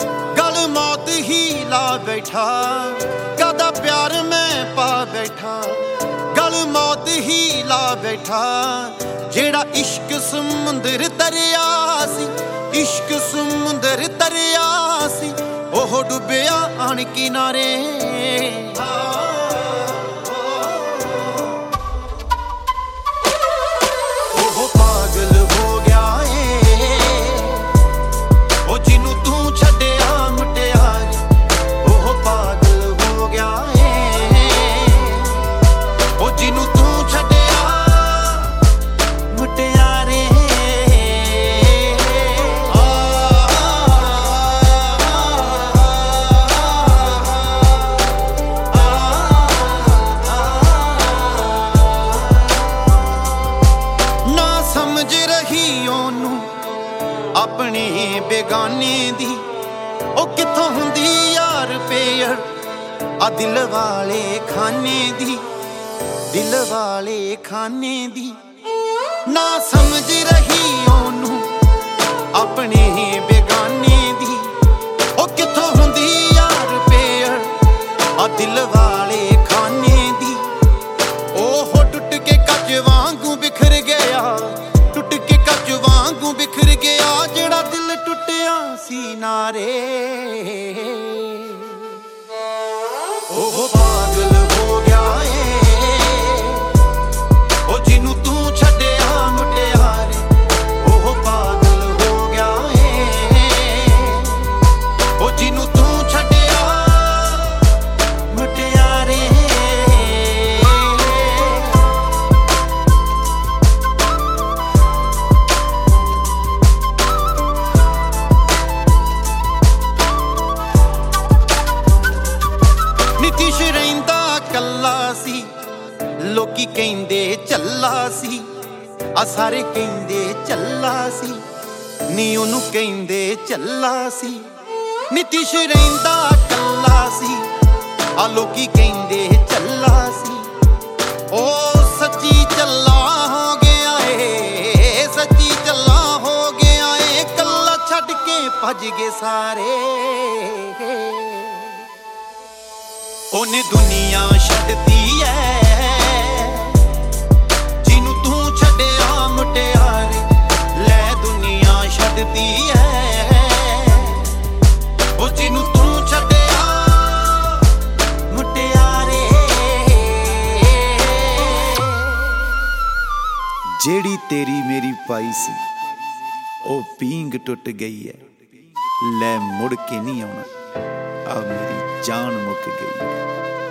गल मौत ही ला बैठा, कदा प्यार मैं पा बैठा। गल मौत ही ला बैठा, जेड़ा इश्क समुंदर दरिया सी, इश्क समुंदर दरिया सी, ओह डुबिया आन किनारे। ओह पागल हो गया है, ओ जिन्नू तू छड्डिया मुटियारे। ओह पागल हो गया है, ओ जिन्नू तू छड्डिया मुटियारे। समझ रही ओनू अपने बेगाने दी, ओ किथों हुंदी यार पेयर आ दिल वाले खाने दी, दिल वाले खाने दी। ना समझ रही ओनू अपने बेगाने दी, ओ किथों हुंदी यार पेयर आ दिल वाले खाने दी। ओह टुट के कच वांगू बिखर गया, टुट के कच वांगू बिखर गया, जेड़ा दिल टुटिया सी नारे। ओह पागल हो गया है, ओ जिन्नू तू छड्डिया मुटियारे। ओह पागल हो गया है, ओ जिन्नू तू छड्डिया मुटियारे। नीतीश रहिंदा कल्ला सी, लोकी कहिंदे चल्ला सी, आ सारे कहिंदे चल्ला सी, नी ओनू कहिंदे चल्ला सी। नीतीश रहिंदा कल्ला सी, आ लोकी कहिंदे चल्ला सी। ओ सच्ची चल्ला हो गया है, सच्ची चल्ला हो गया है, कल्ला छड्ड के भज गए सारे। ओने दुनिया छड्डती है, जिन्नू तू छड्डिया मुटियारे। लै दुनिया छड्डती है, ओ जिन्नू तू छड्डिया मुटियारे। जेड़ी तेरी मेरी पाई सी, ओ पींग टुट गई है, लै मुड़ के नहीं आउणा, आ मेरी जान मुक गई है।